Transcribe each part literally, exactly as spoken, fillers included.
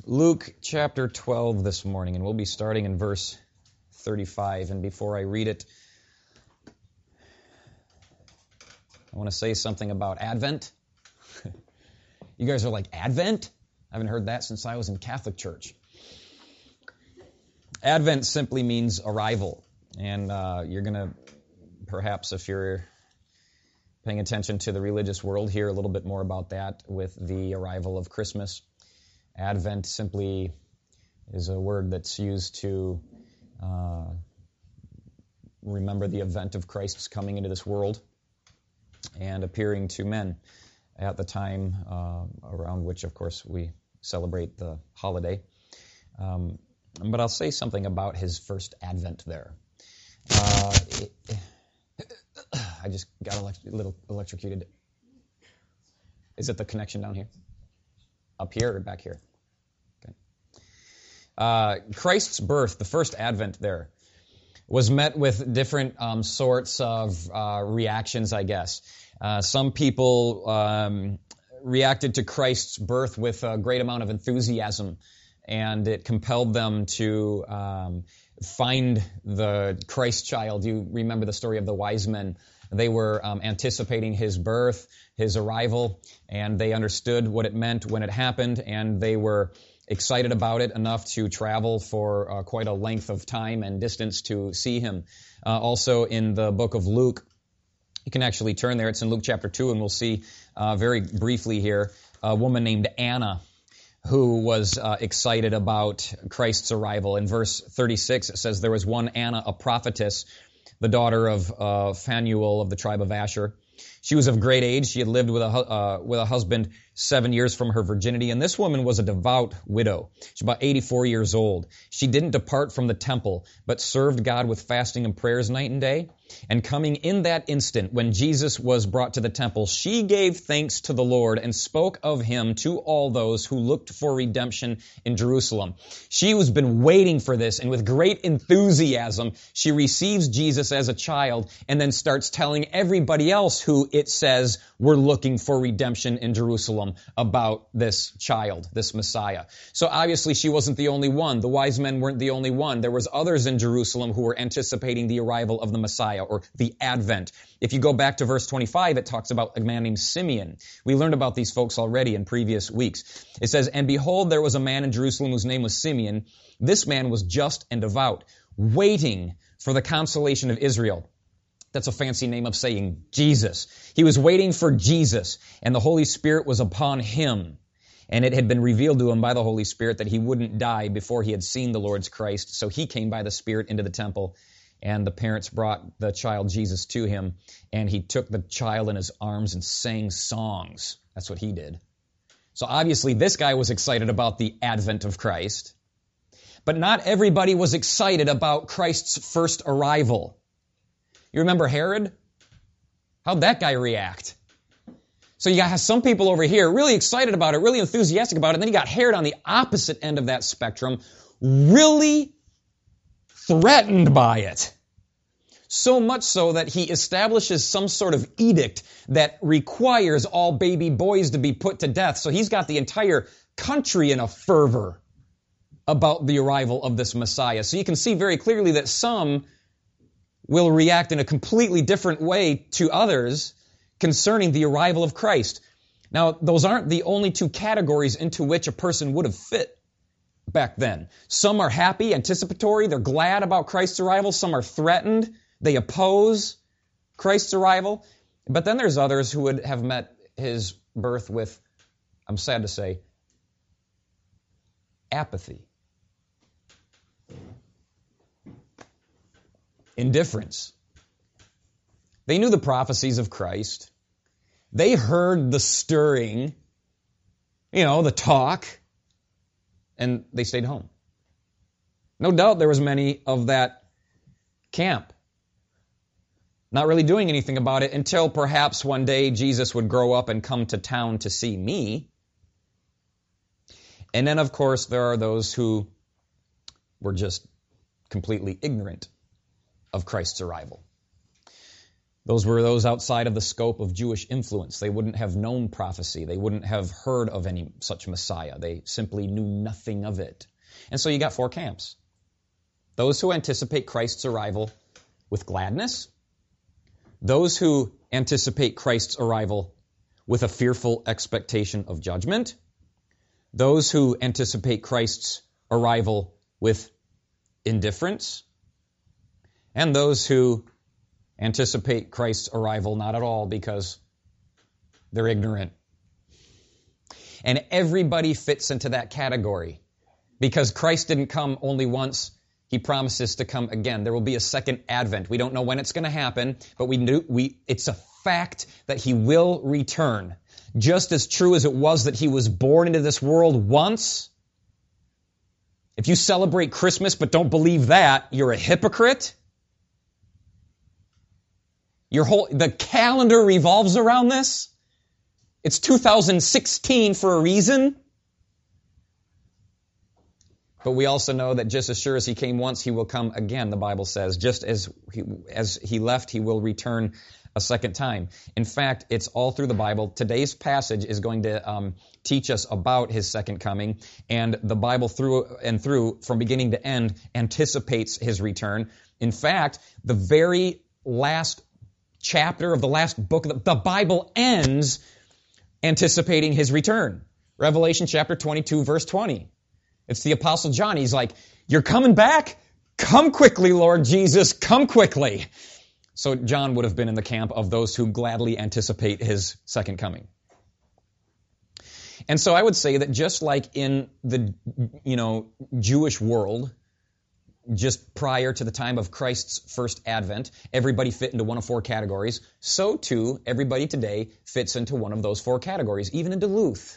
Luke chapter twelve this morning, and we'll be starting in verse thirty-five. And before I read it, I want to say something about Advent. You guys are like, Advent? I haven't heard that since I was in Catholic church. Advent simply means arrival. And uh, you're going to, perhaps if you're paying attention to the religious world, hear a little bit more about that with the arrival of Christmas. Advent simply is a word that's used to uh, remember the event of Christ's coming into this world and appearing to men at the time uh, around which, of course, we celebrate the holiday. Um, but I'll say something about his first advent there. Uh, it, I just got elect- a little electrocuted. Is it the connection down here? Up here or back here? Okay. Uh, Christ's birth, the first advent there, was met with different um, sorts of uh, reactions, I guess. Uh, some people um, reacted to Christ's birth with a great amount of enthusiasm, and it compelled them to um, find the Christ child. You remember the story of the wise men. They were um, anticipating his birth, his arrival, and they understood what it meant when it happened, and they were excited about it enough to travel for uh, quite a length of time and distance to see him. Uh, also in the book of Luke, you can actually turn there. It's in Luke chapter two, and we'll see uh, very briefly here a woman named Anna who was uh, excited about Christ's arrival. In verse thirty-six, it says, there was one Anna, a prophetess, the daughter of uh, Phanuel of the tribe of Asher. She was of great age. She had lived with a uh, with a husband seven years from her virginity. And this woman was a devout widow. She's about eighty-four years old. She didn't depart from the temple, but served God with fasting and prayers night and day. And coming in that instant, when Jesus was brought to the temple, she gave thanks to the Lord and spoke of him to all those who looked for redemption in Jerusalem. She has been waiting for this, and with great enthusiasm, she receives Jesus as a child and then starts telling everybody else who it says were looking for redemption in Jerusalem about this child, this Messiah. So obviously she wasn't the only one. The wise men weren't the only one. There was others in Jerusalem who were anticipating the arrival of the Messiah, or the Advent. If you go back to verse twenty-five, it talks about a man named Simeon. We learned about these folks already in previous weeks. It says, and behold, there was a man in Jerusalem whose name was Simeon. This man was just and devout, waiting for the consolation of Israel. That's a fancy name of saying Jesus. He was waiting for Jesus, and the Holy Spirit was upon him. And it had been revealed to him by the Holy Spirit that he wouldn't die before he had seen the Lord's Christ. So he came by the Spirit into the temple, and the parents brought the child Jesus to him, and he took the child in his arms and sang songs. That's what he did. So obviously this guy was excited about the advent of Christ, but not everybody was excited about Christ's first arrival. You remember Herod? How'd that guy react? So you got some people over here really excited about it, really enthusiastic about it, and then you got Herod on the opposite end of that spectrum, really threatened by it. So much so that he establishes some sort of edict that requires all baby boys to be put to death. So he's got the entire country in a fervor about the arrival of this Messiah. So you can see very clearly that some will react in a completely different way to others concerning the arrival of Christ. Now, those aren't the only two categories into which a person would have fit back then. Some are happy, anticipatory, they're glad about Christ's arrival. Some are threatened, they oppose Christ's arrival. But then there's others who would have met his birth with, I'm sad to say, apathy, indifference. They knew the prophecies of Christ. They heard the stirring, you know, the talk, and they stayed home. No doubt there was many of that camp not really doing anything about it until perhaps one day Jesus would grow up and come to town to see me. And then, of course, there are those who were just completely ignorant of Christ's arrival. Those were those outside of the scope of Jewish influence. They wouldn't have known prophecy. They wouldn't have heard of any such Messiah. They simply knew nothing of it. And so you got four camps. Those who anticipate Christ's arrival with gladness. Those who anticipate Christ's arrival with a fearful expectation of judgment. Those who anticipate Christ's arrival with indifference. And those who anticipate Christ's arrival not at all because they're ignorant. And everybody fits into that category because Christ didn't come only once. He promises to come again. There will be a second advent. We don't know when it's going to happen, but we knew we it's a fact that he will return. Just as true as it was that he was born into this world once. If you celebrate Christmas but don't believe that, you're a hypocrite. Your whole the calendar revolves around this. It's two thousand sixteen for a reason. But we also know that just as sure as he came once, he will come again, the Bible says. Just as he, as he left, he will return a second time. In fact, it's all through the Bible. Today's passage is going to um, teach us about his second coming. And the Bible through and through, from beginning to end, anticipates his return. In fact, the very last chapter of the last book of the, the Bible ends anticipating his return. Revelation chapter twenty-two, verse twenty. It's the Apostle John. He's like, you're coming back? Come quickly, Lord Jesus, come quickly. So John would have been in the camp of those who gladly anticipate his second coming. And so I would say that just like in the, you know, Jewish world, just prior to the time of Christ's first advent, everybody fit into one of four categories. So too, everybody today fits into one of those four categories, even in Duluth.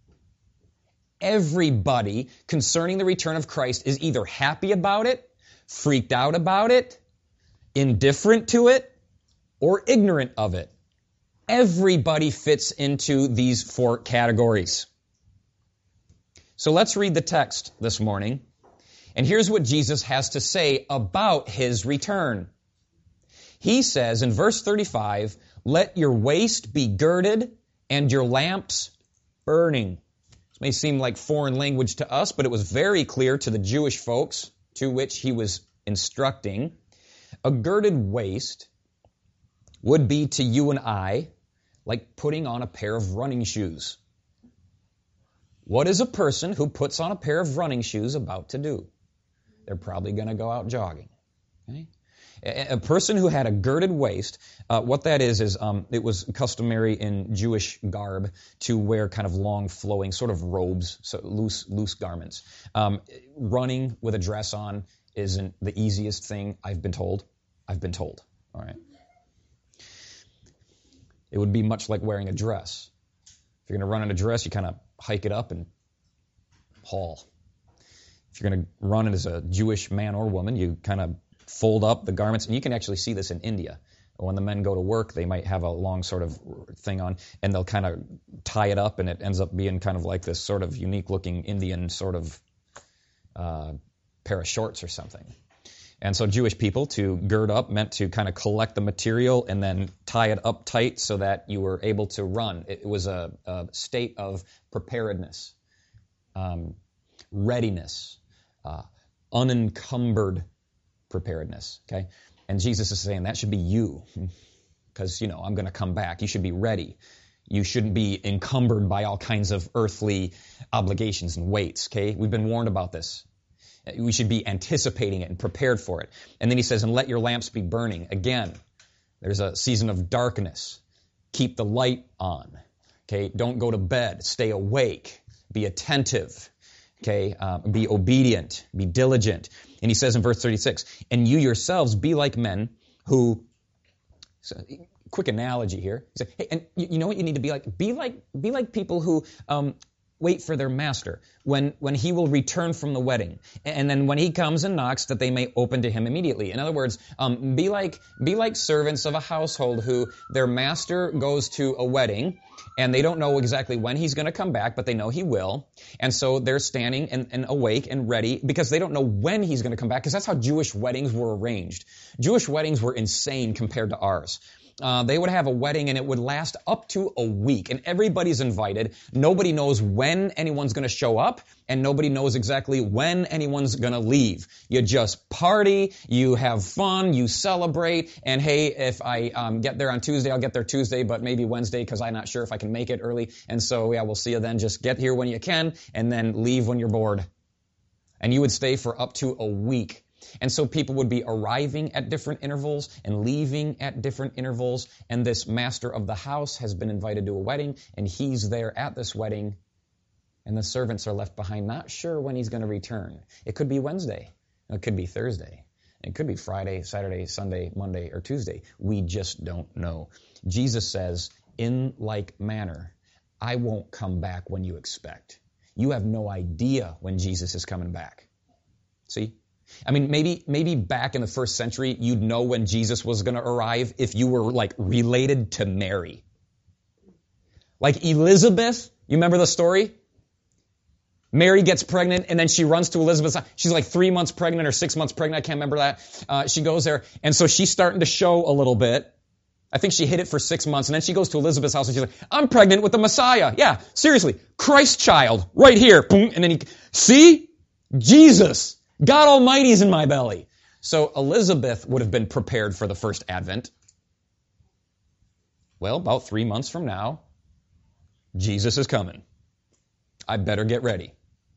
Everybody concerning the return of Christ is either happy about it, freaked out about it, indifferent to it, or ignorant of it. Everybody fits into these four categories. So let's read the text this morning. And here's what Jesus has to say about his return. He says in verse thirty-five, let your waist be girded and your lamps burning. This may seem like foreign language to us, but it was very clear to the Jewish folks to which he was instructing. A girded waist would be to you and I like putting on a pair of running shoes. What is a person who puts on a pair of running shoes about to do? They're probably going to go out jogging. Okay? A person who had a girded waist, uh, what that is, is um, it was customary in Jewish garb to wear kind of long flowing sort of robes, so loose loose garments. Um, running with a dress on isn't the easiest thing, I've been told. I've been told. All right. It would be much like wearing a dress. If you're going to run in a dress, you kind of hike it up and haul. If you're going to run as a Jewish man or woman, you kind of fold up the garments. And you can actually see this in India. When the men go to work, they might have a long sort of thing on, and they'll kind of tie it up, and it ends up being kind of like this sort of unique-looking Indian sort of uh, pair of shorts or something. And so Jewish people, to gird up, meant to kind of collect the material and then tie it up tight so that you were able to run. It was a, a state of preparedness, um, readiness, uh, unencumbered preparedness, okay? And Jesus is saying that should be you because, you know, I'm going to come back. You should be ready. You shouldn't be encumbered by all kinds of earthly obligations and weights, okay? We've been warned about this. We should be anticipating it and prepared for it. And then he says, and let your lamps be burning. Again, there's a season of darkness. Keep the light on, okay? Don't go to bed. Stay awake. Be attentive. Okay, uh, be obedient, be diligent. And he says in verse thirty-six, and you yourselves be like men who, so, quick analogy here. He said, hey, and you, you know what you need to be like? Be like, be like people who um, wait for their master when, when he will return from the wedding. And then when he comes and knocks, that they may open to him immediately. In other words, um, be like, be like servants of a household who their master goes to a wedding, and they don't know exactly when he's going to come back, but they know he will. And so they're standing and, and awake and ready because they don't know when he's going to come back, because that's how Jewish weddings were arranged. Jewish weddings were insane compared to ours. uh, they would have a wedding and it would last up to a week. And everybody's invited. Nobody knows when anyone's going to show up, and nobody knows exactly when anyone's going to leave. You just party, you have fun, you celebrate, and hey, if I um, get there on Tuesday, I'll get there Tuesday, but maybe Wednesday because I'm not sure if I can make it early. And so, yeah, we'll see you then. Just get here when you can and then leave when you're bored. And you would stay for up to a week. And so people would be arriving at different intervals and leaving at different intervals. And this master of the house has been invited to a wedding, and he's there at this wedding. And the servants are left behind, not sure when he's going to return. It could be Wednesday. It could be Thursday. It could be Friday, Saturday, Sunday, Monday, or Tuesday. We just don't know. Jesus says, in like manner, I won't come back when you expect. You have no idea when Jesus is coming back. See? I mean, maybe maybe back in the first century, you'd know when Jesus was going to arrive if you were, like, related to Mary. Like Elizabeth, you remember the story? Mary gets pregnant, and then she runs to Elizabeth's house. She's like three months pregnant or six months pregnant. I can't remember that. Uh, she goes there, and so she's starting to show a little bit. I think she hid it for six months, and then she goes to Elizabeth's house, and she's like, I'm pregnant with the Messiah. Yeah, seriously, Christ child, right here. Boom, and then he, see? Jesus. God Almighty's in my belly. So Elizabeth would have been prepared for the first advent. Well, about three months from now, Jesus is coming. I better get ready.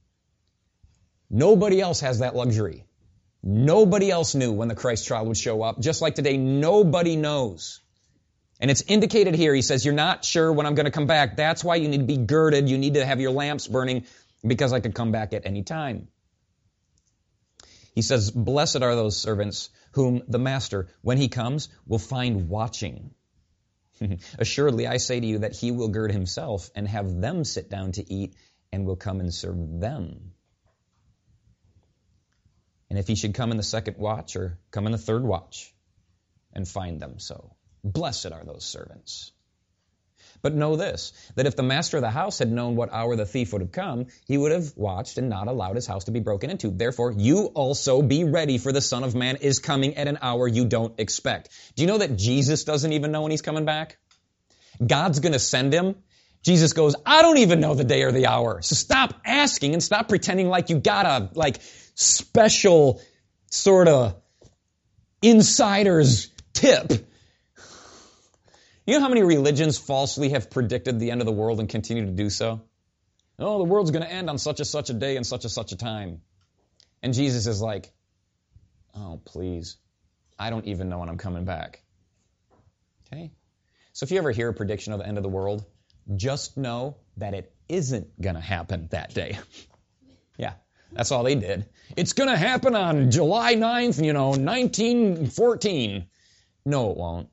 Nobody else has that luxury. Nobody else knew when the Christ child would show up. Just like today, nobody knows. And it's indicated here. He says, you're not sure when I'm going to come back. That's why you need to be girded. You need to have your lamps burning, because I could come back at any time. He says, blessed are those servants whom the master, when he comes, will find watching. Assuredly, I say to you that he will gird himself and have them sit down to eat, and will come and serve them. And if he should come in the second watch or come in the third watch and find them so, blessed are those servants. But know this, that if the master of the house had known what hour the thief would have come, he would have watched and not allowed his house to be broken into. Therefore, you also be ready, for the Son of Man is coming at an hour you don't expect. Do you know that Jesus doesn't even know when he's coming back? God's going to send him. Jesus goes, I don't even know the day or the hour. So stop asking and stop pretending like you got a like special sort of insider's tip. You know how many religions falsely have predicted the end of the world and continue to do so? Oh, the world's going to end on such and such a day and such and such a time. And Jesus is like, oh, please, I don't even know when I'm coming back. Okay? So if you ever hear a prediction of the end of the world, just know that it isn't going to happen that day. Yeah, that's all they did. It's going to happen on July ninth, you know, nineteen fourteen. No, it won't.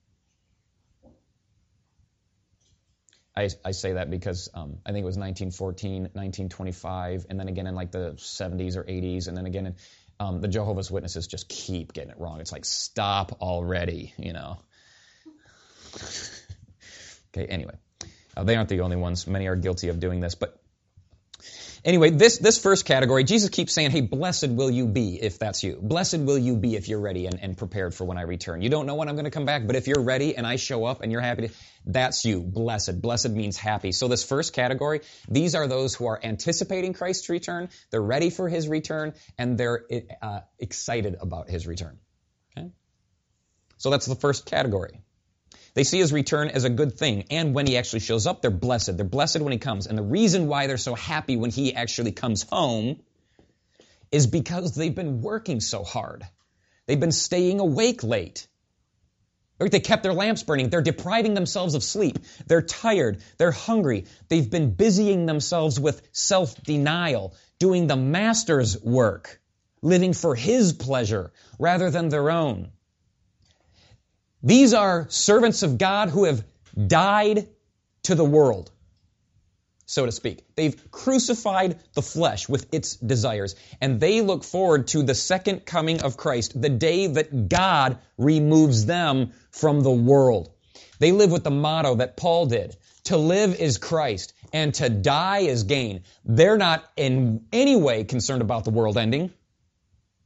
I, I say that because um, I think it was nineteen fourteen, nineteen twenty-five, and then again in like the seventies or eighties, and then again in, um, the Jehovah's Witnesses just keep getting it wrong. It's like, stop already, you know. Okay, anyway. Uh, they aren't the only ones. Many are guilty of doing this. But anyway, this, this first category, Jesus keeps saying, hey, blessed will you be if that's you. Blessed will you be if you're ready and, and prepared for when I return. You don't know when I'm going to come back, but if you're ready and I show up and you're happy, to, that's you. Blessed. Blessed means happy. So this first category, these are those who are anticipating Christ's return. They're ready for his return, and they're uh, excited about his return. Okay? So that's the first category. They see his return as a good thing, and when he actually shows up, they're blessed. They're blessed when he comes. And the reason why they're so happy when he actually comes home is because they've been working so hard. They've been staying awake late. They kept their lamps burning. They're depriving themselves of sleep. They're tired. They're hungry. They've been busying themselves with self-denial, doing the master's work, living for his pleasure rather than their own. These are servants of God who have died to the world, so to speak. They've crucified the flesh with its desires, and they look forward to the second coming of Christ, the day that God removes them from the world. They live with the motto that Paul did, to live is Christ, and to die is gain. They're not in any way concerned about the world ending.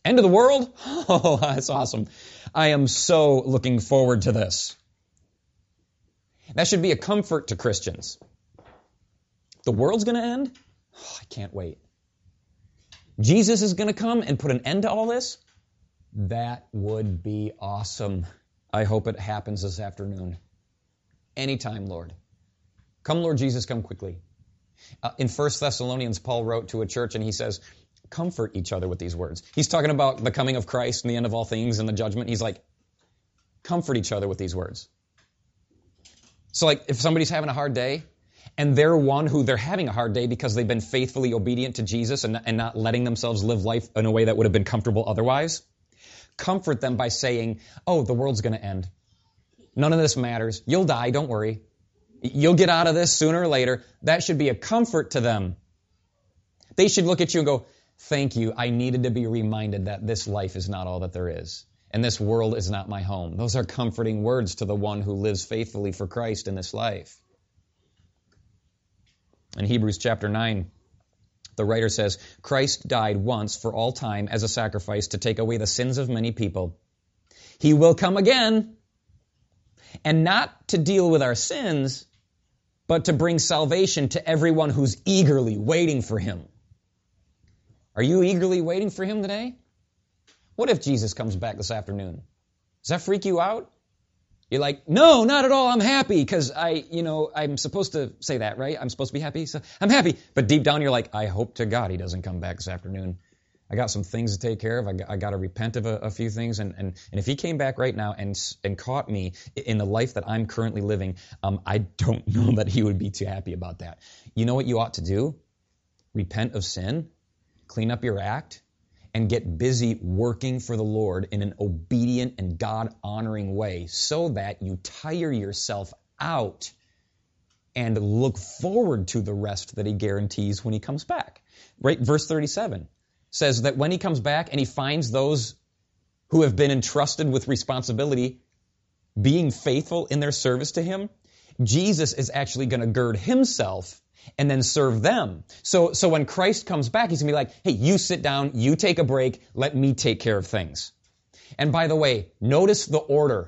End of the world? Oh, that's awesome. I am so looking forward to this. That should be a comfort to Christians. The world's going to end? Oh, I can't wait. Jesus is going to come and put an end to all this? That would be awesome. I hope it happens this afternoon. Anytime, Lord. Come, Lord Jesus, come quickly. Uh, in First Thessalonians, Paul wrote to a church and he says, comfort each other with these words. He's talking about the coming of Christ and the end of all things and the judgment. He's like, comfort each other with these words. So like if somebody's having a hard day and they're one who they're having a hard day because they've been faithfully obedient to Jesus and, and not letting themselves live life in a way that would have been comfortable otherwise, comfort them by saying, oh, the world's going to end. None of this matters. You'll die. Don't worry. You'll get out of this sooner or later. That should be a comfort to them. They should look at you and go, thank you. I needed to be reminded that this life is not all that there is. And this world is not my home. Those are comforting words to the one who lives faithfully for Christ in this life. In Hebrews chapter nine, the writer says, Christ died once for all time as a sacrifice to take away the sins of many people. He will come again, and not to deal with our sins, but to bring salvation to everyone who's eagerly waiting for him. Are you eagerly waiting for him today? What if Jesus comes back this afternoon? Does that freak you out? You're like, no, not at all. I'm happy because I, you know, I'm supposed to say that, right? I'm supposed to be happy. So I'm happy. But deep down, you're like, I hope to God he doesn't come back this afternoon. I got some things to take care of. I got, I got to repent of a, a few things. And, and, and if he came back right now and, and caught me in the life that I'm currently living, um, I don't know that he would be too happy about that. You know what you ought to do? Repent of sin, clean up your act, and get busy working for the Lord in an obedient and God-honoring way so that you tire yourself out and look forward to the rest that he guarantees when he comes back. Right? Verse thirty-seven says that when he comes back and he finds those who have been entrusted with responsibility being faithful in their service to him, Jesus is actually going to gird himself and then serve them. So, so when Christ comes back, he's going to be like, hey, you sit down, you take a break, let me take care of things. And by the way, notice the order.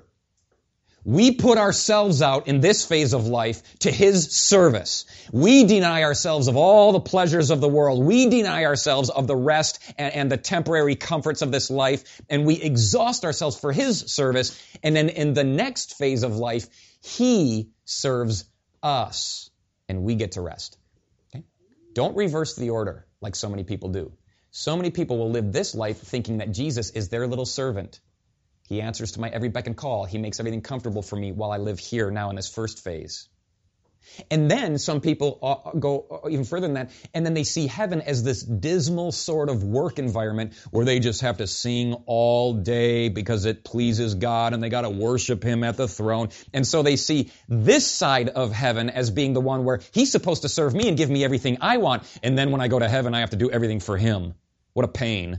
We put ourselves out in this phase of life to his service. We deny ourselves of all the pleasures of the world. We deny ourselves of the rest and, and the temporary comforts of this life, and we exhaust ourselves for his service. And then in the next phase of life, he serves us. And we get to rest. Okay? Don't reverse the order like so many people do. So many people will live this life thinking that Jesus is their little servant. He answers to my every beck and call. He makes everything comfortable for me while I live here now in this first phase. And then some people go even further than that, and then they see heaven as this dismal sort of work environment where they just have to sing all day because it pleases God and they got to worship him at the throne. And so they see this side of heaven as being the one where he's supposed to serve me and give me everything I want. And then when I go to heaven, I have to do everything for him. What a pain.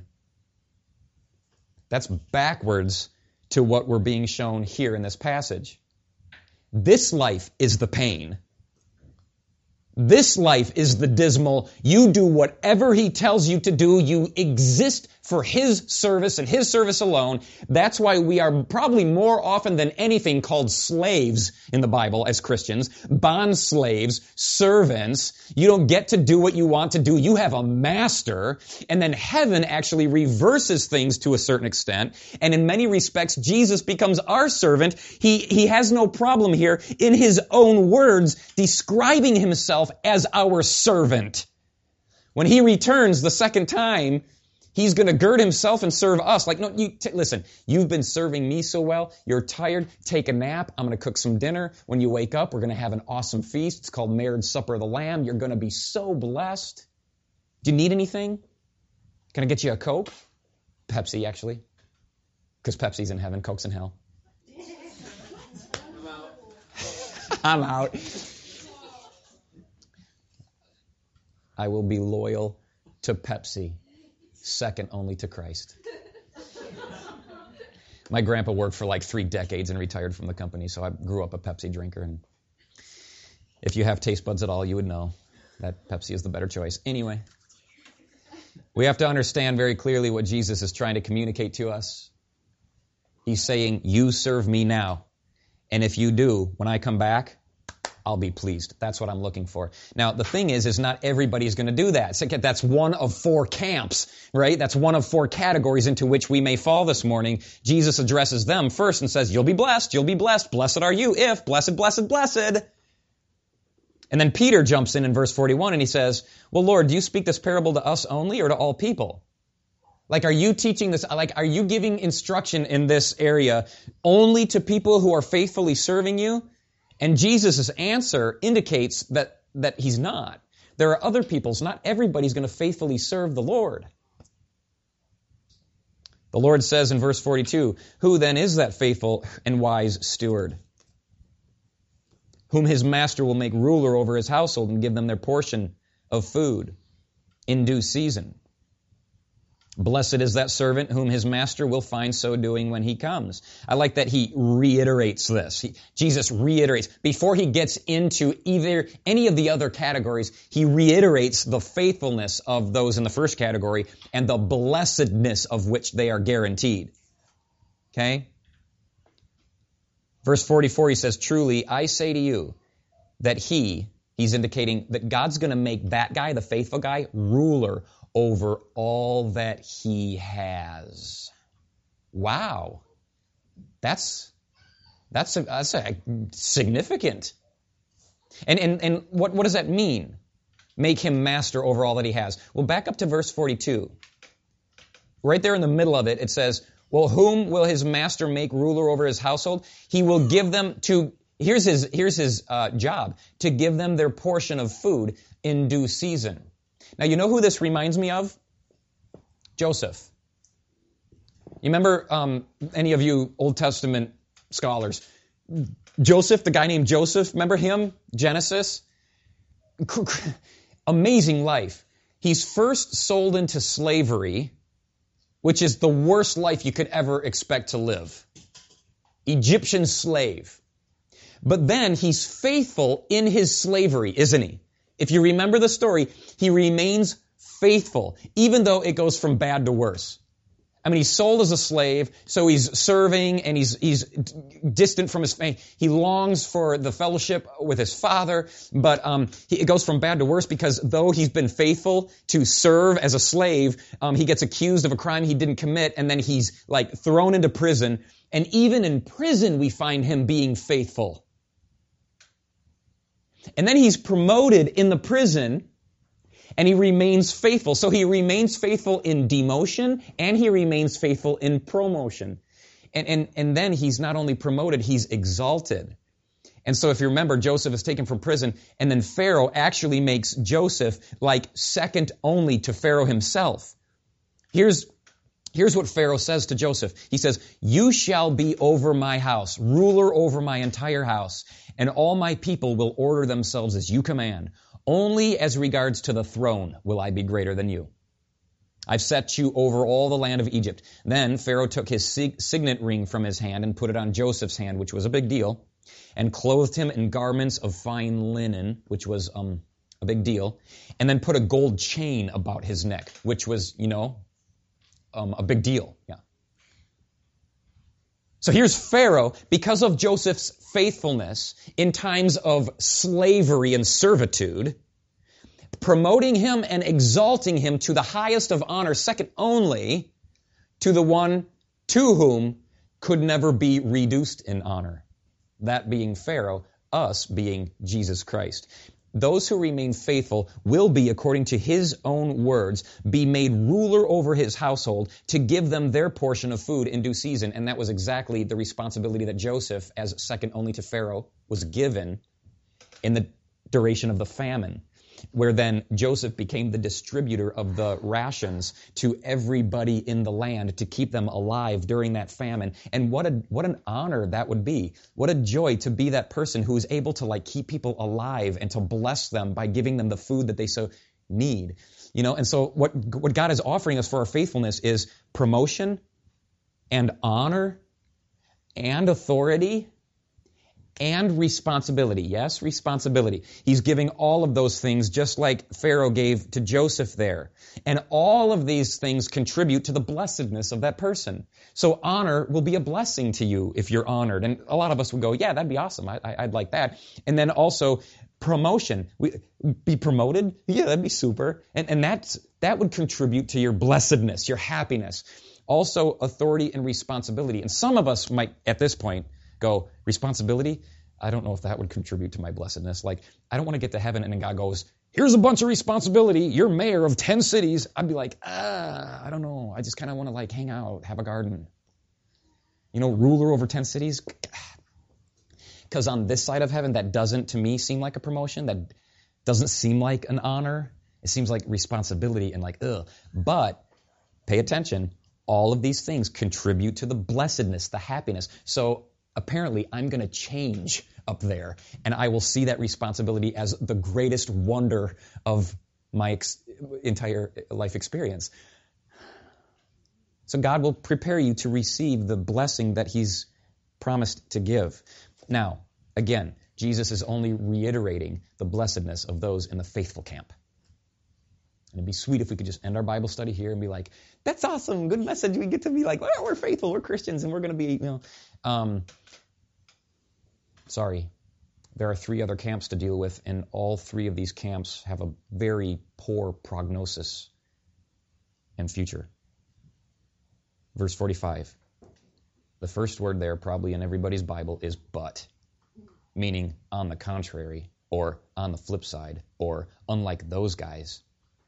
That's backwards to what we're being shown here in this passage. This life is the pain. This life is the dismal, you do whatever he tells you to do, you exist for his service and his service alone. That's why we are probably more often than anything called slaves in the Bible as Christians, bond slaves, servants. You don't get to do what you want to do. You have a master. And then heaven actually reverses things to a certain extent. And in many respects, Jesus becomes our servant. He, he has no problem here in his own words describing himself as our servant. When he returns the second time, he's going to gird himself and serve us. Like, no, you t- listen, you've been serving me so well. You're tired. Take a nap. I'm going to cook some dinner. When you wake up, we're going to have an awesome feast. It's called Marriage Supper of the Lamb. You're going to be so blessed. Do you need anything? Can I get you a Coke? Pepsi, actually. Because Pepsi's in heaven. Coke's in hell. I'm out. I'm out. I will be loyal to Pepsi, second only to Christ. My grandpa worked for like three decades and retired from the company, so I grew up a Pepsi drinker. And if you have taste buds at all, you would know that Pepsi is the better choice. Anyway, We have to understand very clearly what Jesus is trying to communicate to us. He's saying, you serve me now. And if you do, when I come back, I'll be pleased. That's what I'm looking for. Now, the thing is, is not everybody's going to do that. That's one of four camps, right? That's one of four categories into which we may fall this morning. Jesus addresses them first and says, you'll be blessed, you'll be blessed. Blessed are you if, blessed, blessed, blessed. And then Peter jumps in in verse forty-one and he says, well, Lord, do you speak this parable to us only or to all people? Like, are you teaching this, like, are you giving instruction in this area only to people who are faithfully serving you? And Jesus' answer indicates that, that he's not. There are other peoples. Not everybody's going to faithfully serve the Lord. The Lord says in verse forty-two, who then is that faithful and wise steward, whom his master will make ruler over his household and give them their portion of food in due season? Blessed is that servant whom his master will find so doing when he comes. I like that he reiterates this. He, Jesus reiterates. Before he gets into either any of the other categories, he reiterates the faithfulness of those in the first category and the blessedness of which they are guaranteed. Okay? Verse forty-four, he says, truly, I say to you that he, he's indicating that God's going to make that guy, the faithful guy, ruler over all that he has. Wow. That's, that's, a, that's a significant. And, and, and what, what does that mean? Make him master over all that he has. Well, back up to verse forty-two. Right there in the middle of it, it says, well, whom will his master make ruler over his household? He will give them to, here's his, here's his uh, job, to give them their portion of food in due season. Now, you know who this reminds me of? Joseph. You remember um, any of you Old Testament scholars? Joseph, the guy named Joseph, remember him? Genesis. Amazing life. He's first sold into slavery, which is the worst life you could ever expect to live. Egyptian slave. But then he's faithful in his slavery, isn't he? If you remember the story, he remains faithful, even though it goes from bad to worse. I mean, he's sold as a slave, so he's serving and he's he's distant from his family. He longs for the fellowship with his father, but um, he, it goes from bad to worse because though he's been faithful to serve as a slave, um, he gets accused of a crime he didn't commit, and then he's like thrown into prison. And even in prison, we find him being faithful. And then he's promoted in the prison, and he remains faithful. So he remains faithful in demotion, and he remains faithful in promotion. And, and, and then he's not only promoted, he's exalted. And so if you remember, Joseph is taken from prison, and then Pharaoh actually makes Joseph like second only to Pharaoh himself. Here's Here's what Pharaoh says to Joseph. He says, you shall be over my house, ruler over my entire house, and all my people will order themselves as you command. Only as regards to the throne will I be greater than you. I've set you over all the land of Egypt. Then Pharaoh took his sig- signet ring from his hand and put it on Joseph's hand, which was a big deal, and clothed him in garments of fine linen, which was um, a big deal, and then put a gold chain about his neck, which was, you know, Um, a big deal, yeah. So here's Pharaoh, because of Joseph's faithfulness in times of slavery and servitude, promoting him and exalting him to the highest of honor, second only to the one to whom could never be reduced in honor. That being Pharaoh, us being Jesus Christ. Those who remain faithful will be, according to his own words, be made ruler over his household to give them their portion of food in due season. And that was exactly the responsibility that Joseph, as second only to Pharaoh, was given in the duration of the famine, where then Joseph became the distributor of the rations to everybody in the land to keep them alive during that famine. And what a what an honor that would be. What a joy to be that person who is able to like keep people alive and to bless them by giving them the food that they so need. You know, and so what what God is offering us for our faithfulness is promotion and honor and authority and responsibility. Yes, responsibility. He's giving all of those things just like Pharaoh gave to Joseph there. And all of these things contribute to the blessedness of that person. So honor will be a blessing to you if you're honored. And a lot of us would go, yeah, that'd be awesome. I, I, I'd like that. And then also promotion. We, be promoted? Yeah, that'd be super. And, and that's, that would contribute to your blessedness, your happiness. Also, authority and responsibility. And some of us might, at this point, go, responsibility? I don't know if that would contribute to my blessedness. Like, I don't want to get to heaven and then God goes, here's a bunch of responsibility. You're mayor of ten cities. I'd be like, ah, I don't know. I just kind of want to like hang out, have a garden. You know, ruler over ten cities. Because on this side of heaven, that doesn't, to me, seem like a promotion. That doesn't seem like an honor. It seems like responsibility and like, ugh. But pay attention. All of these things contribute to the blessedness, the happiness. So apparently I'm going to change up there, and I will see that responsibility as the greatest wonder of my ex- entire life experience. So God will prepare you to receive the blessing that He's promised to give. Now, again, Jesus is only reiterating the blessedness of those in the faithful camp. And it'd be sweet if we could just end our Bible study here and be like, that's awesome, good message. We get to be like, well, we're faithful, we're Christians, and we're going to be, you know. Um, sorry, there are three other camps to deal with, and all three of these camps have a very poor prognosis and future. Verse forty-five. The first word there, probably in everybody's Bible, is but, meaning on the contrary, or on the flip side, or unlike those guys.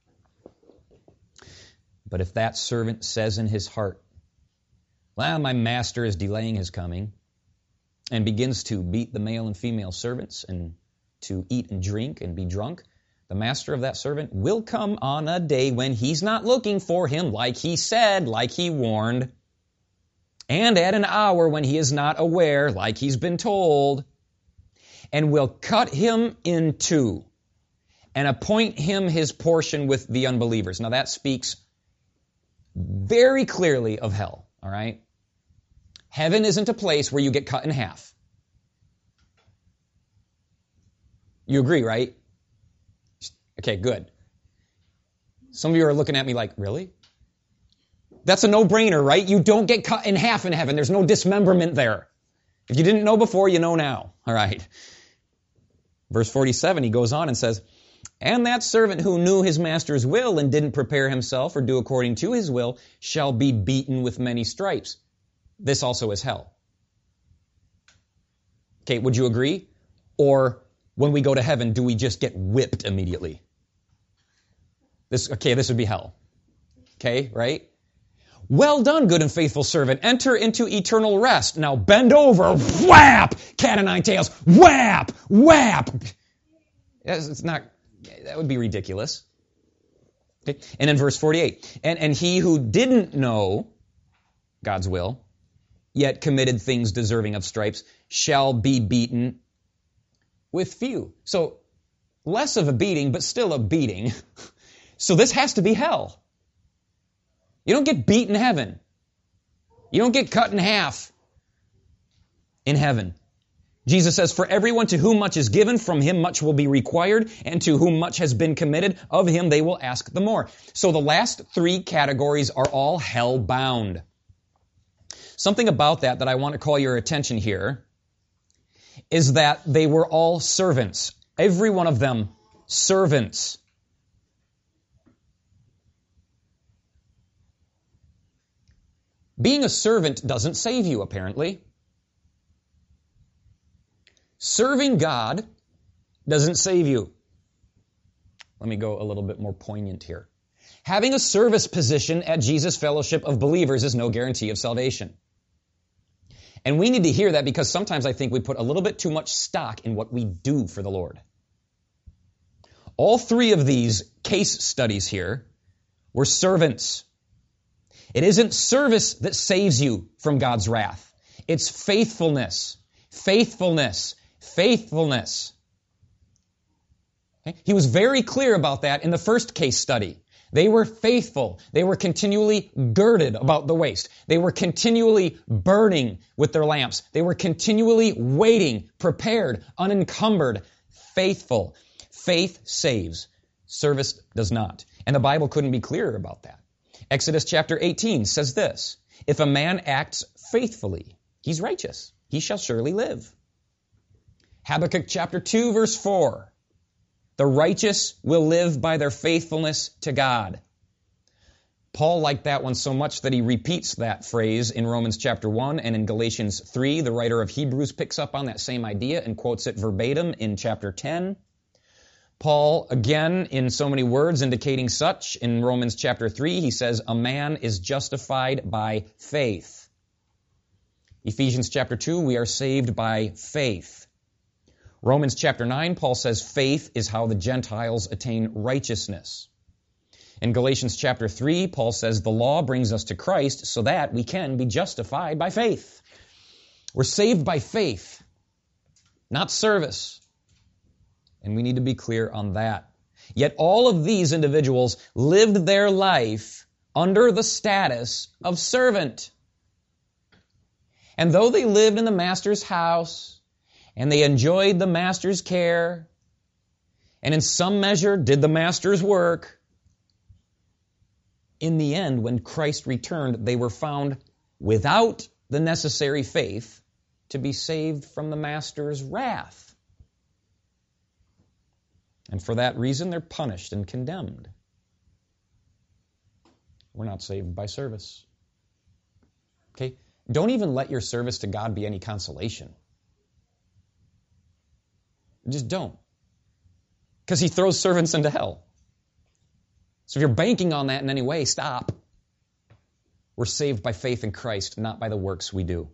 But if that servant says in his heart, well, my master is delaying his coming, and begins to beat the male and female servants and to eat and drink and be drunk, the master of that servant will come on a day when he's not looking for him, like he said, like he warned, and at an hour when he is not aware, like he's been told, and will cut him in two and appoint him his portion with the unbelievers. Now that speaks very clearly of hell, all right? Heaven isn't a place where you get cut in half. You agree, right? Okay, good. Some of you are looking at me like, really? That's a no-brainer, right? You don't get cut in half in heaven. There's no dismemberment there. If you didn't know before, you know now. All right. Verse forty-seven, he goes on and says, and that servant who knew his master's will and didn't prepare himself or do according to his will shall be beaten with many stripes. This also is hell. Okay, would you agree? Or when we go to heaven, do we just get whipped immediately? This, okay, this would be hell. Okay, right? Well done, good and faithful servant. Enter into eternal rest. Now bend over, whap! Cat o' nine tails, whap! Whap! It's not, that would be ridiculous. Okay? And in verse forty-eight, and, and he who didn't know God's will, yet committed things deserving of stripes, shall be beaten with few. So, less of a beating, but still a beating. So this has to be hell. You don't get beat in heaven. You don't get cut in half in heaven. Jesus says, for everyone to whom much is given, from him much will be required, and to whom much has been committed, of him they will ask the more. So the last three categories are all hell-bound. Something about that that I want to call your attention here is that they were all servants. Every one of them, servants. Being a servant doesn't save you, apparently. Serving God doesn't save you. Let me go a little bit more poignant here. Having a service position at Jesus Fellowship of Believers is no guarantee of salvation. And we need to hear that because sometimes I think we put a little bit too much stock in what we do for the Lord. All three of these case studies here were servants. It isn't service that saves you from God's wrath. It's faithfulness. Faithfulness. Faithfulness. Okay? He was very clear about that in the first case study. They were faithful. They were continually girded about the waist. They were continually burning with their lamps. They were continually waiting, prepared, unencumbered, faithful. Faith saves. Service does not. And the Bible couldn't be clearer about that. Exodus chapter eighteen says this, if a man acts faithfully, he's righteous. He shall surely live. Habakkuk chapter two, verse four, the righteous will live by their faithfulness to God. Paul liked that one so much that he repeats that phrase in Romans chapter one, and in Galatians three, the writer of Hebrews picks up on that same idea and quotes it verbatim in chapter ten. Paul, again, in so many words indicating such, in Romans chapter three, he says, a man is justified by faith. Ephesians chapter two, we are saved by faith. Romans chapter nine, Paul says faith is how the Gentiles attain righteousness. In Galatians chapter three, Paul says the law brings us to Christ so that we can be justified by faith. We're saved by faith, not service. And we need to be clear on that. Yet all of these individuals lived their life under the status of servant. And though they lived in the master's house, and they enjoyed the master's care, and in some measure did the master's work, in the end, when Christ returned, they were found without the necessary faith to be saved from the master's wrath. And for that reason, they're punished and condemned. We're not saved by service. Okay? Don't even let your service to God be any consolation. Just don't. Because he throws servants into hell. So if you're banking on that in any way, stop. We're saved by faith in Christ, not by the works we do.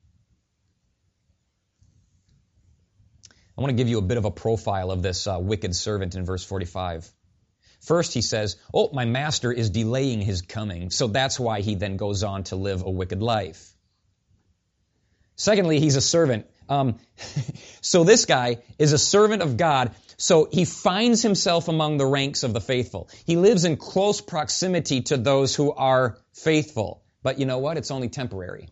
I want to give you a bit of a profile of this uh, wicked servant in verse forty-five. First, he says, oh, my master is delaying his coming, so that's why he then goes on to live a wicked life. Secondly, he's a servant. Um, so this guy is a servant of God, so he finds himself among the ranks of the faithful. He lives in close proximity to those who are faithful. But you know what? It's only temporary.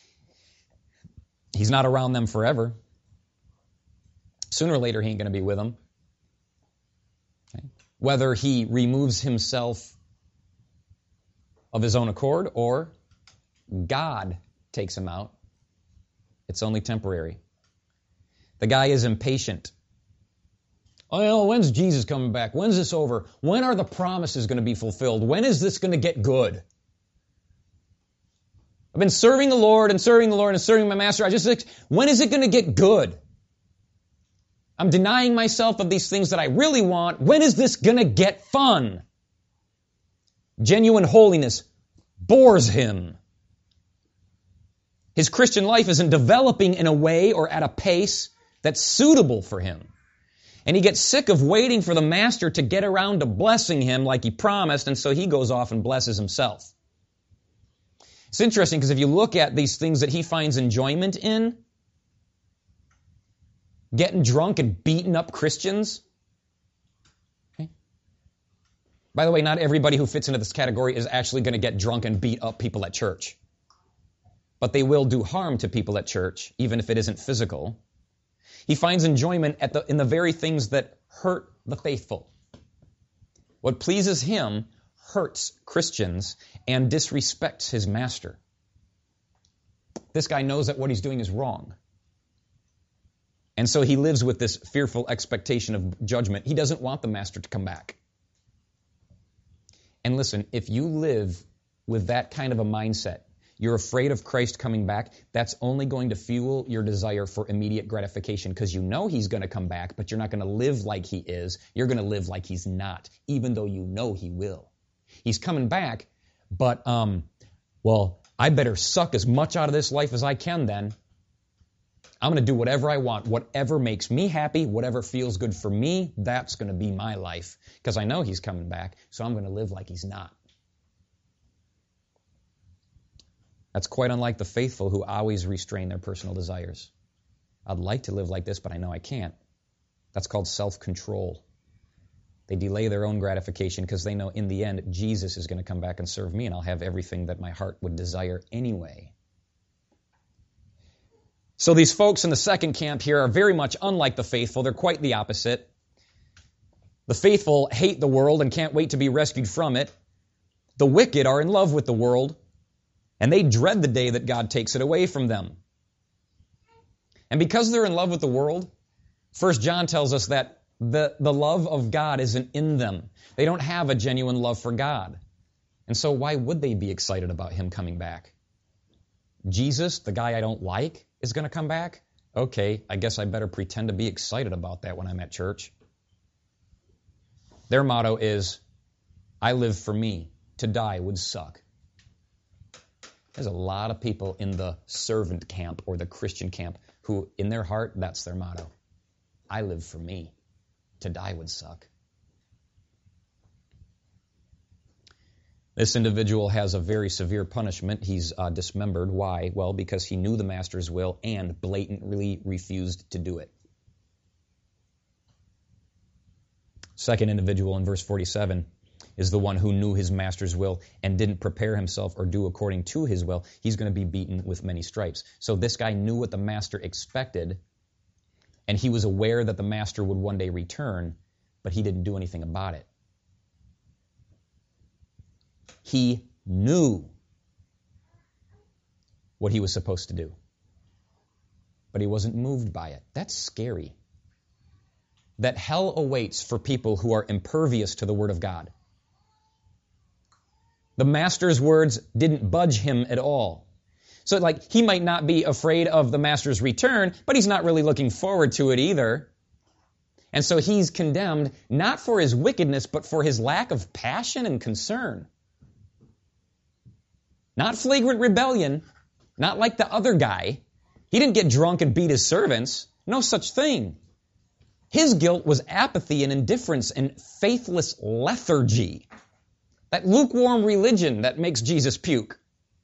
He's not around them forever. Sooner or later, he ain't going to be with them. Okay. Whether he removes himself of his own accord or God takes him out, it's only temporary. The guy is impatient. Oh, you know, when's Jesus coming back? When's this over? When are the promises going to be fulfilled? When is this going to get good? I've been serving the Lord and serving the Lord and serving my master. I just, when is it going to get good? I'm denying myself of these things that I really want. When is this going to get fun? Genuine holiness bores him. His Christian life isn't developing in a way or at a pace that's suitable for him. And he gets sick of waiting for the master to get around to blessing him like he promised, and so he goes off and blesses himself. It's interesting because if you look at these things that he finds enjoyment in, getting drunk and beating up Christians. Okay. By the way, not everybody who fits into this category is actually going to get drunk and beat up people at church. But they will do harm to people at church, even if it isn't physical. He finds enjoyment at the, in the very things that hurt the faithful. What pleases him hurts Christians and disrespects his master. This guy knows that what he's doing is wrong. And so he lives with this fearful expectation of judgment. He doesn't want the master to come back. And listen, if you live with that kind of a mindset, you're afraid of Christ coming back, that's only going to fuel your desire for immediate gratification because you know he's going to come back, but you're not going to live like he is. You're going to live like he's not, even though you know he will. He's coming back, but, um, well, I better suck as much out of this life as I can then. I'm going to do whatever I want, whatever makes me happy, whatever feels good for me, that's going to be my life because I know he's coming back, so I'm going to live like he's not. That's quite unlike the faithful who always restrain their personal desires. I'd like to live like this, but I know I can't. That's called self-control. They delay their own gratification because they know in the end Jesus is going to come back and serve me, and I'll have everything that my heart would desire anyway. So these folks in the second camp here are very much unlike the faithful. They're quite the opposite. The faithful hate the world and can't wait to be rescued from it. The wicked are in love with the world, and they dread the day that God takes it away from them. And because they're in love with the world, First John tells us that the, the love of God isn't in them. They don't have a genuine love for God. And so why would they be excited about him coming back? Jesus, the guy I don't like, is going to come back? Okay, I guess I better pretend to be excited about that when I'm at church. Their motto is, I live for me. To die would suck. There's a lot of people in the servant camp or the Christian camp who, in their heart, that's their motto. I live for me. To die would suck. This individual has a very severe punishment. He's uh, dismembered. Why? Well, because he knew the master's will and blatantly refused to do it. Second individual in verse forty-seven is the one who knew his master's will and didn't prepare himself or do according to his will. He's going to be beaten with many stripes. So this guy knew what the master expected, and he was aware that the master would one day return, but he didn't do anything about it. He knew what he was supposed to do, but he wasn't moved by it. That's scary. That hell awaits for people who are impervious to the Word of God. The master's words didn't budge him at all. So, like, he might not be afraid of the master's return, but he's not really looking forward to it either. And so he's condemned not for his wickedness, but for his lack of passion and concern. Not flagrant rebellion, not like the other guy. He didn't get drunk and beat his servants. No such thing. His guilt was apathy and indifference and faithless lethargy. That lukewarm religion that makes Jesus puke.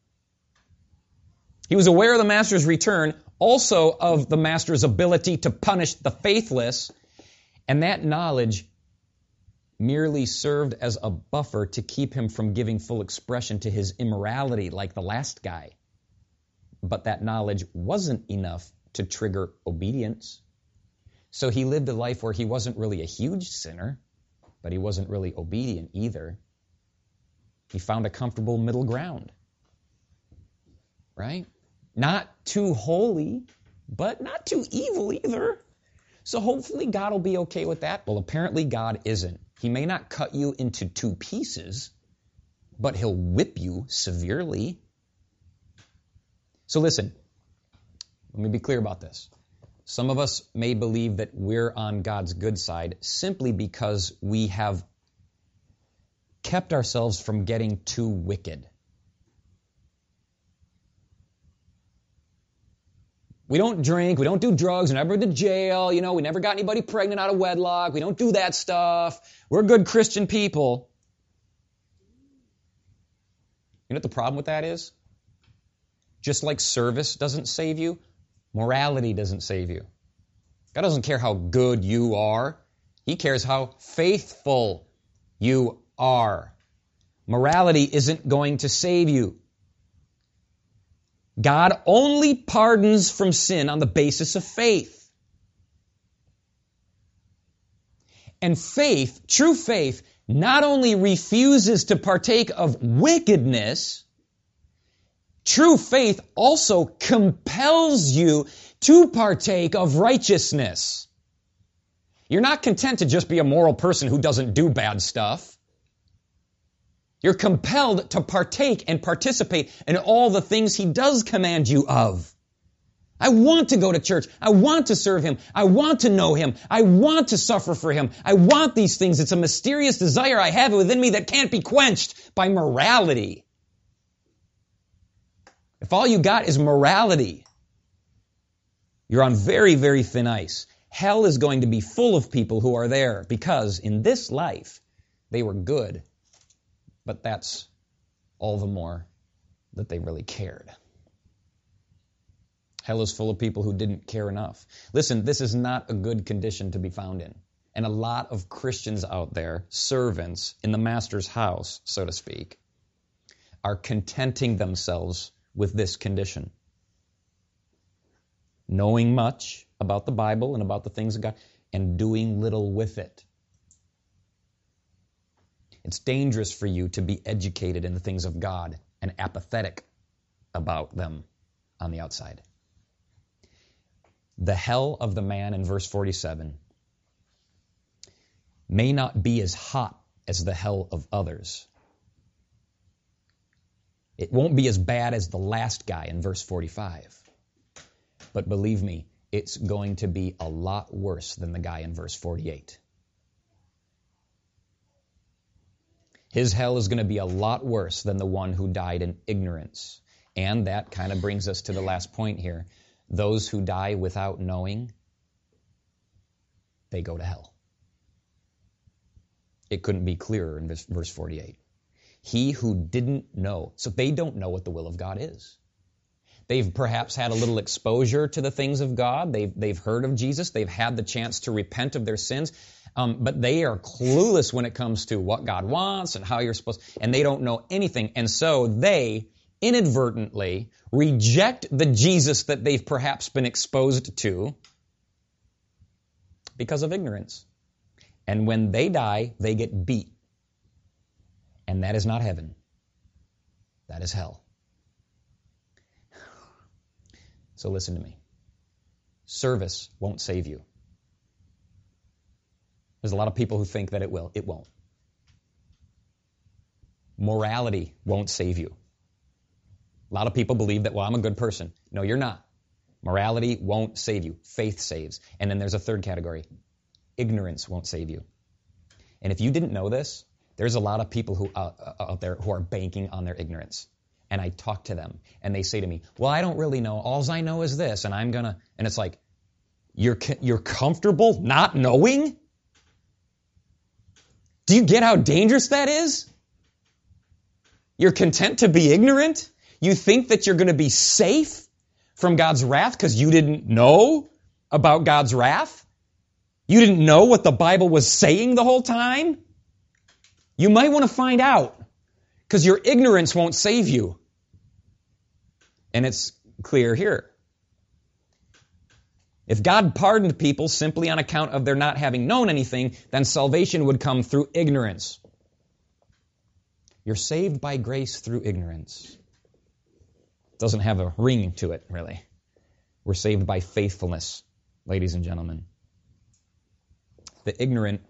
He was aware of the master's return, also of the master's ability to punish the faithless, and that knowledge merely served as a buffer to keep him from giving full expression to his immorality like the last guy. But that knowledge wasn't enough to trigger obedience. So he lived a life where he wasn't really a huge sinner, but he wasn't really obedient either. He found a comfortable middle ground. Right? Not too holy, but not too evil either. So hopefully God will be okay with that. Well, apparently God isn't. He may not cut you into two pieces, but he'll whip you severely. So listen, let me be clear about this. Some of us may believe that we're on God's good side simply because we have kept ourselves from getting too wicked. We don't drink, we don't do drugs, we never went to jail, you know, we never got anybody pregnant out of wedlock, we don't do that stuff. We're good Christian people. You know what the problem with that is? Just like service doesn't save you, morality doesn't save you. God doesn't care how good you are. He cares how faithful you are. Morality isn't going to save you. God only pardons from sin on the basis of faith. And faith, true faith, not only refuses to partake of wickedness, true faith also compels you to partake of righteousness. You're not content to just be a moral person who doesn't do bad stuff. You're compelled to partake and participate in all the things He does command you of. I want to go to church. I want to serve Him. I want to know Him. I want to suffer for Him. I want these things. It's a mysterious desire I have within me that can't be quenched by morality. If all you got is morality, you're on very, very thin ice. Hell is going to be full of people who are there because in this life they were good. But that's all the more that they really cared. Hell is full of people who didn't care enough. Listen, this is not a good condition to be found in. And a lot of Christians out there, servants in the master's house, so to speak, are contenting themselves with this condition. Knowing much about the Bible and about the things of God, and doing little with it. It's dangerous for you to be educated in the things of God and apathetic about them on the outside. The hell of the man in verse forty-seven may not be as hot as the hell of others. It won't be as bad as the last guy in verse forty-five. But believe me, it's going to be a lot worse than the guy in verse forty-eight. His hell is going to be a lot worse than the one who died in ignorance. And that kind of brings us to the last point here. Those who die without knowing, they go to hell. It couldn't be clearer in verse forty-eight. He who didn't know, so they don't know what the will of God is. They've perhaps had a little exposure to the things of God. They've, they've heard of Jesus. They've had the chance to repent of their sins. Um, but they are clueless when it comes to what God wants and how you're supposed to, and they don't know anything. And so they inadvertently reject the Jesus that they've perhaps been exposed to because of ignorance. And when they die, they get beat. And that is not heaven. That is hell. So listen to me. Service won't save you. There's a lot of people who think that it will. It won't. Morality won't save you. A lot of people believe that, well, I'm a good person. No, you're not. Morality won't save you. Faith saves. And then there's a third category. Ignorance won't save you. And if you didn't know this, there's a lot of people who uh, out there who are banking on their ignorance. And I talk to them, and they say to me, well, I don't really know. All I know is this, and I'm going to... And it's like, you're you're comfortable not knowing? Do you get how dangerous that is? You're content to be ignorant? You think that you're going to be safe from God's wrath because you didn't know about God's wrath? You didn't know what the Bible was saying the whole time? You might want to find out, because your ignorance won't save you. And it's clear here. If God pardoned people simply on account of their not having known anything, then salvation would come through ignorance. You're saved by grace through ignorance. Doesn't have a ring to it, really. We're saved by faithfulness, ladies and gentlemen. The ignorant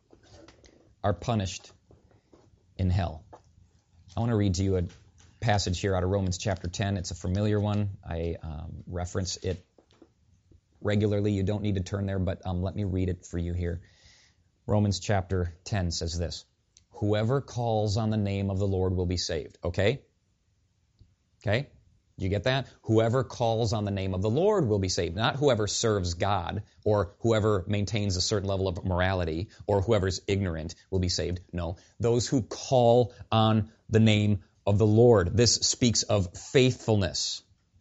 are punished in hell. I want to read to you a passage here out of Romans chapter ten. It's a familiar one. I um, reference it regularly. You don't need to turn there, but um, let me read it for you here. Romans chapter ten says this: whoever calls on the name of the Lord will be saved. Okay? Okay? You get that? Whoever calls on the name of the Lord will be saved. Not whoever serves God or whoever maintains a certain level of morality or whoever's ignorant will be saved. No, those who call on the name of the Lord. This speaks of faithfulness.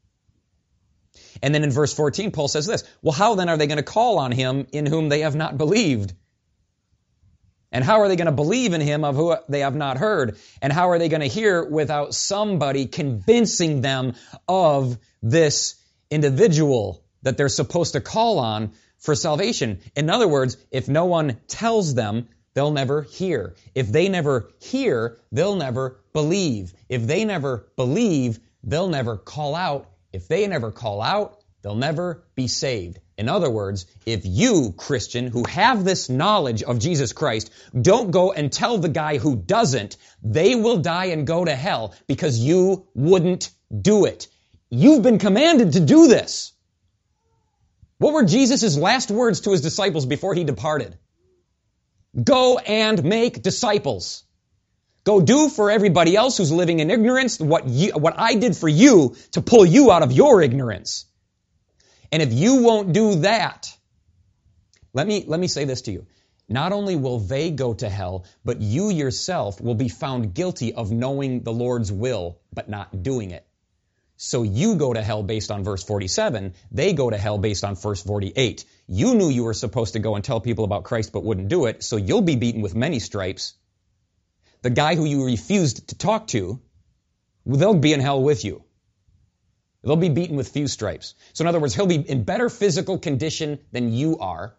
And then in verse fourteen, Paul says this: well, how then are they going to call on him in whom they have not believed? And how are they going to believe in him of who they have not heard? And how are they going to hear without somebody convincing them of this individual that they're supposed to call on for salvation? In other words, if no one tells them, they'll never hear. If they never hear, they'll never believe. If they never believe, they'll never call out. If they never call out, they'll never be saved. In other words, if you, Christian, who have this knowledge of Jesus Christ, don't go and tell the guy who doesn't, they will die and go to hell because you wouldn't do it. You've been commanded to do this. What were Jesus' last words to his disciples before he departed? Go and make disciples. Go do for everybody else who's living in ignorance what you, what I did for you to pull you out of your ignorance. And if you won't do that, let me, let me say this to you. Not only will they go to hell, but you yourself will be found guilty of knowing the Lord's will, but not doing it. So you go to hell based on verse forty-seven. They go to hell based on verse forty-eight. You knew you were supposed to go and tell people about Christ but wouldn't do it, so you'll be beaten with many stripes. The guy who you refused to talk to, they'll be in hell with you. They'll be beaten with few stripes. So in other words, he'll be in better physical condition than you are.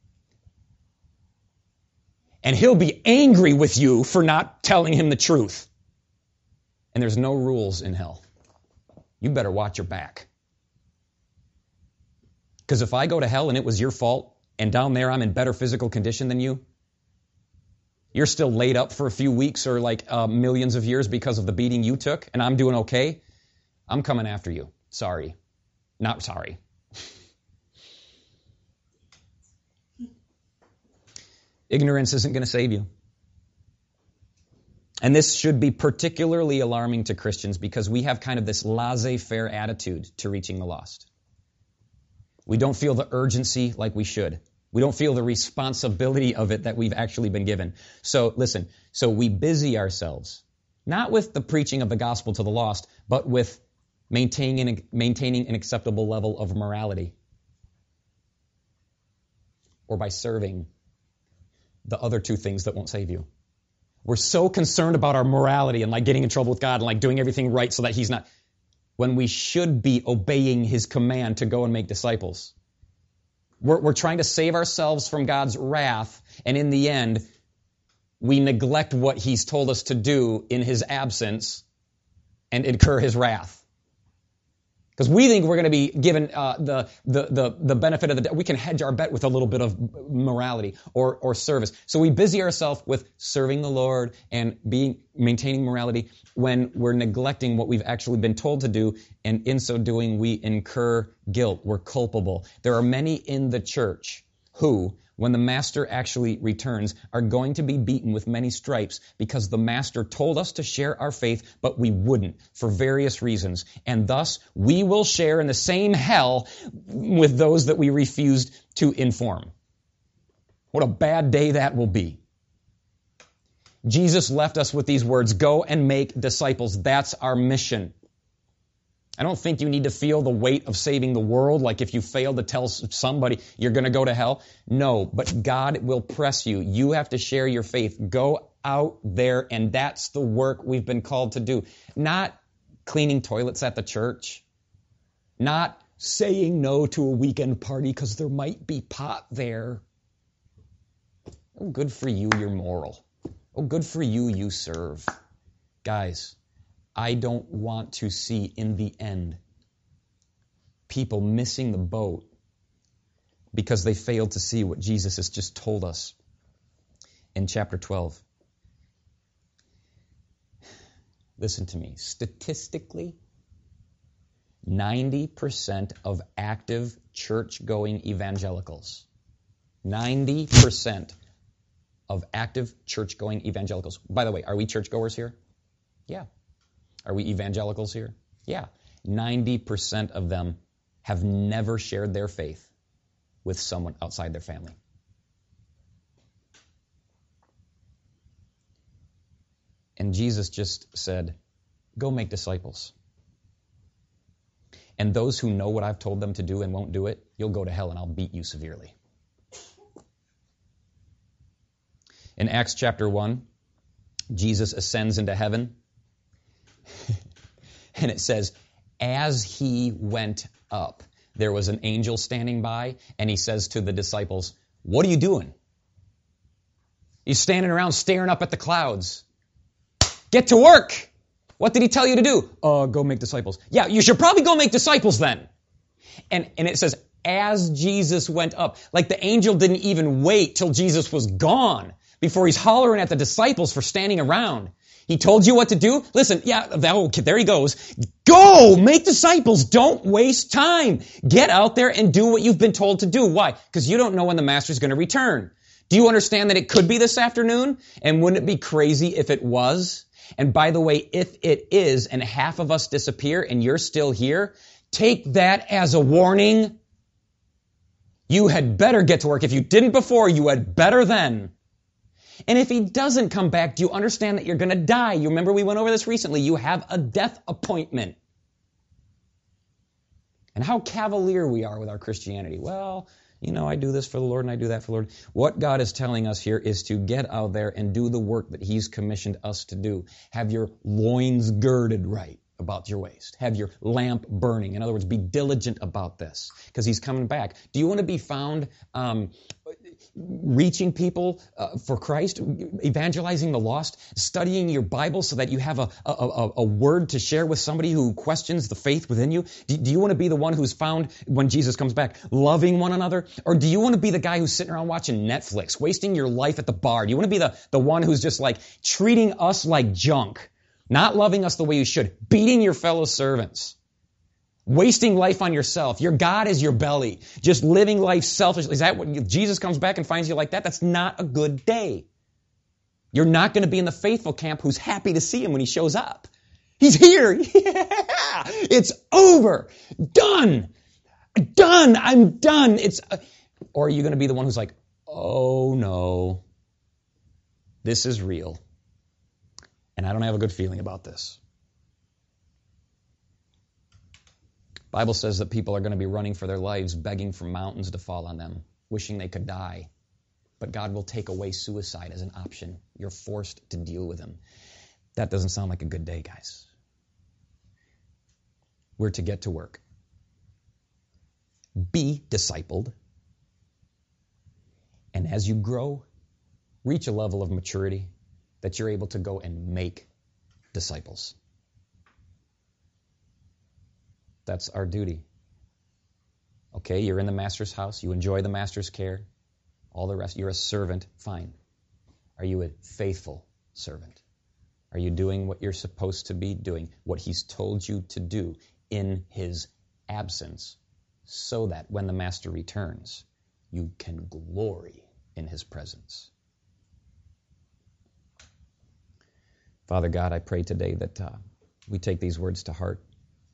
And he'll be angry with you for not telling him the truth. And there's no rules in hell. You better watch your back. Because if I go to hell and it was your fault, and down there I'm in better physical condition than you, you're still laid up for a few weeks or like uh, millions of years because of the beating you took, and I'm doing okay, I'm coming after you. Sorry. Not sorry. Ignorance isn't going to save you. And this should be particularly alarming to Christians because we have kind of this laissez-faire attitude to reaching the lost. We don't feel the urgency like we should. We don't feel the responsibility of it that we've actually been given. So listen, so we busy ourselves, not with the preaching of the gospel to the lost, but with maintaining an, maintaining an acceptable level of morality. Or by serving the other two things that won't save you. We're so concerned about our morality and like getting in trouble with God and like doing everything right so that he's not, when we should be obeying his command to go and make disciples. We're, we're trying to save ourselves from God's wrath, and in the end, we neglect what he's told us to do in his absence and incur his wrath. Because we think we're going to be given uh, the, the the the benefit of the doubt. We can hedge our bet with a little bit of morality or or service. So we busy ourselves with serving the Lord and being maintaining morality when we're neglecting what we've actually been told to do, and in so doing we incur guilt. We're culpable. There are many in the church who, when the master actually returns, are going to be beaten with many stripes because the master told us to share our faith, but we wouldn't for various reasons. And thus, we will share in the same hell with those that we refused to inform. What a bad day that will be. Jesus left us with these words, go and make disciples. That's our mission. I don't think you need to feel the weight of saving the world, like if you fail to tell somebody you're going to go to hell. No, but God will press you. You have to share your faith. Go out there, and that's the work we've been called to do. Not cleaning toilets at the church. Not saying no to a weekend party because there might be pot there. Oh, good for you, you're moral. Oh, good for you, you serve. Guys, I don't want to see in the end people missing the boat because they failed to see what Jesus has just told us in chapter twelve. Listen to me. Statistically, ninety percent of active church-going evangelicals, ninety percent of active church-going evangelicals. By the way, are we churchgoers here? Yeah. Are we evangelicals here? Yeah. ninety percent of them have never shared their faith with someone outside their family. And Jesus just said, go make disciples. And those who know what I've told them to do and won't do it, you'll go to hell and I'll beat you severely. In Acts chapter one, Jesus ascends into heaven. And it says, as he went up, there was an angel standing by, and he says to the disciples, what are you doing? He's standing around staring up at the clouds. Get to work! What did he tell you to do? Uh, go make disciples. Yeah, you should probably go make disciples then. And, and it says, as Jesus went up. Like the angel didn't even wait till Jesus was gone before he's hollering at the disciples for standing around. He told you what to do? Listen, yeah, that, there he goes. Go! Make disciples. Don't waste time. Get out there and do what you've been told to do. Why? Because you don't know when the master's going to return. Do you understand that it could be this afternoon? And wouldn't it be crazy if it was? And by the way, if it is and half of us disappear and you're still here, take that as a warning. You had better get to work. If you didn't before, you had better then. And if he doesn't come back, do you understand that you're going to die? You remember we went over this recently. You have a death appointment. and how cavalier we are with our Christianity. Well, you know, I do this for the Lord and I do that for the Lord. What God is telling us here is to get out there and do the work that He's commissioned us to do. Have your loins girded right about your waist. Have your lamp burning. In other words, be diligent about this because He's coming back. Do you want to be found um, reaching people uh, for Christ, evangelizing the lost, studying your Bible so that you have a, a, a, a word to share with somebody who questions the faith within you? Do, do you want to be the one who's found when Jesus comes back, loving one another? Or do you want to be the guy who's sitting around watching Netflix, wasting your life at the bar? Do you want to be the, the one who's just like treating us like junk, not loving us the way you should, beating your fellow servants, wasting life on yourself? Your God is your belly, just living life selfishly. Is that what Jesus comes back and finds you like that? That's not a good day. You're not going to be in the faithful camp who's happy to see Him when He shows up. He's here. Yeah, it's over. Done. Done. I'm done. It's. Uh, or are you going to be the one who's like, oh no, this is real. And I don't have a good feeling about this. The Bible says that people are going to be running for their lives, begging for mountains to fall on them, wishing they could die. But God will take away suicide as an option. You're forced to deal with Him. That doesn't sound like a good day, guys. We're to get to work. Be discipled. And as you grow, reach a level of maturity that you're able to go and make disciples. That's our duty. Okay, you're in the Master's house. You enjoy the Master's care. All the rest, you're a servant. Fine. Are you a faithful servant? Are you doing what you're supposed to be doing, what He's told you to do in His absence, so that when the Master returns, you can glory in His presence? Father God, I pray today that uh, we take these words to heart.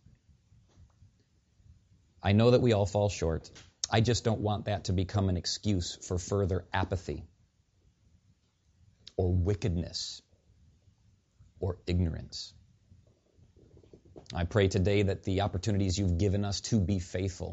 I know that we all fall short. I just don't want that to become an excuse for further apathy or wickedness or ignorance. I pray today that the opportunities You've given us to be faithful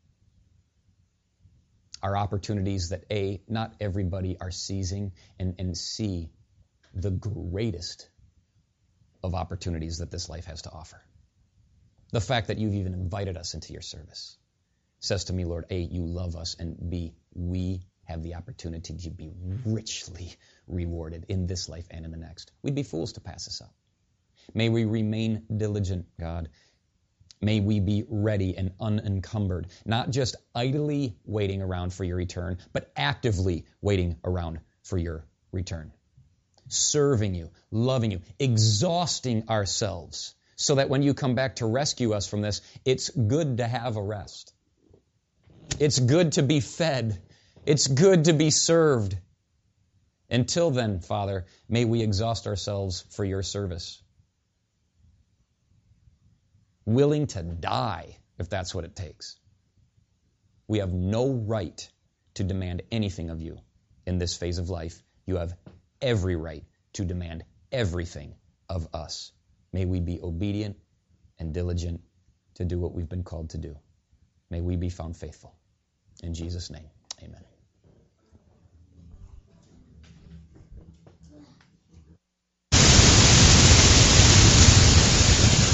are opportunities that, A, not everybody are seizing, and, and C, the greatest of opportunities that this life has to offer. The fact that You've even invited us into Your service says to me, Lord, A, You love us, and B, we have the opportunity to be richly rewarded in this life and in the next. We'd be fools to pass this up. May we remain diligent, God. May we be ready and unencumbered, not just idly waiting around for Your return, but actively waiting around for Your return. Serving You, loving You, exhausting ourselves, so that when You come back to rescue us from this, it's good to have a rest. It's good to be fed. It's good to be served. Until then, Father, may we exhaust ourselves for Your service. Willing to die if that's what it takes. We have no right to demand anything of You in this phase of life. You have every right to demand everything of us. May we be obedient and diligent to do what we've been called to do. May we be found faithful. In Jesus' name, amen.